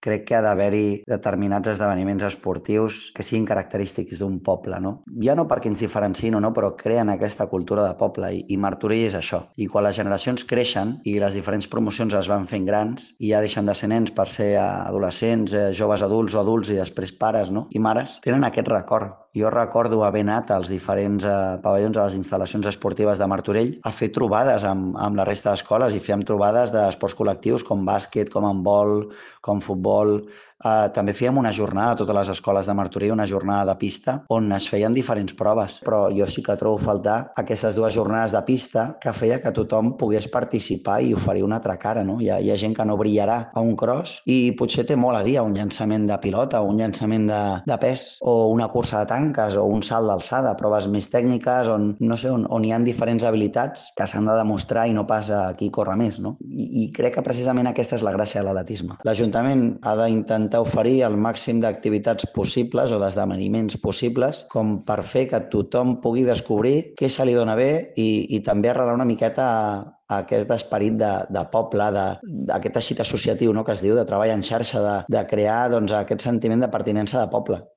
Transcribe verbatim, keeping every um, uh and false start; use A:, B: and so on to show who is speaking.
A: crec que ha d'haver-hi determinats esdeveniments esportius que siguin característics d'un poble, no? Ja no perquè ens diferenciïn o no, però creen aquesta cultura de poble i, i Martorell és això. I quan les generacions creixen i les diferents promocions es van fent grans i ja deixen de ser nens per ser adolescents, eh, joves adults o adults i després pares, no? I mares, tenen aquest record. Jo recordo haver anat als diferents eh, pavellons, a les instal·lacions esportives de Martorell, a fer trobades amb, amb la resta d'escoles i fèiem trobades d'esports col·lectius com bàsquet, com handbol, com futbol. Uh, també fèiem una jornada a totes les escoles de Martorell, una jornada de pista, on es feien diferents proves. Però jo sí que trobo faltar aquestes dues jornades de pista que feia que tothom pogués participar i oferir una altra cara, no? Hi ha, hi ha gent que no brillarà a un cross i potser té molt a dir a un llançament de pilota, o un llançament de, de pes, o una cursa de tanques, o un salt d'alçada, proves més tècniques, on, no sé, on, on hi ha diferents habilitats que s'han de demostrar i no pas a qui corre més, no? I, i crec que precisament aquesta és la gràcia de l'atletisme. L'Ajuntament ha d'intentar oferir el màxim d'activitats possibles o d'esdeveniments possibles com per fer que tothom pugui descobrir què se li dona bé i, i també arrelar una miqueta a, a aquest esperit de, de poble, d'aquest teixit associatiu, no?, que es diu, de treball en xarxa, de, de crear doncs, aquest sentiment de pertinença de poble.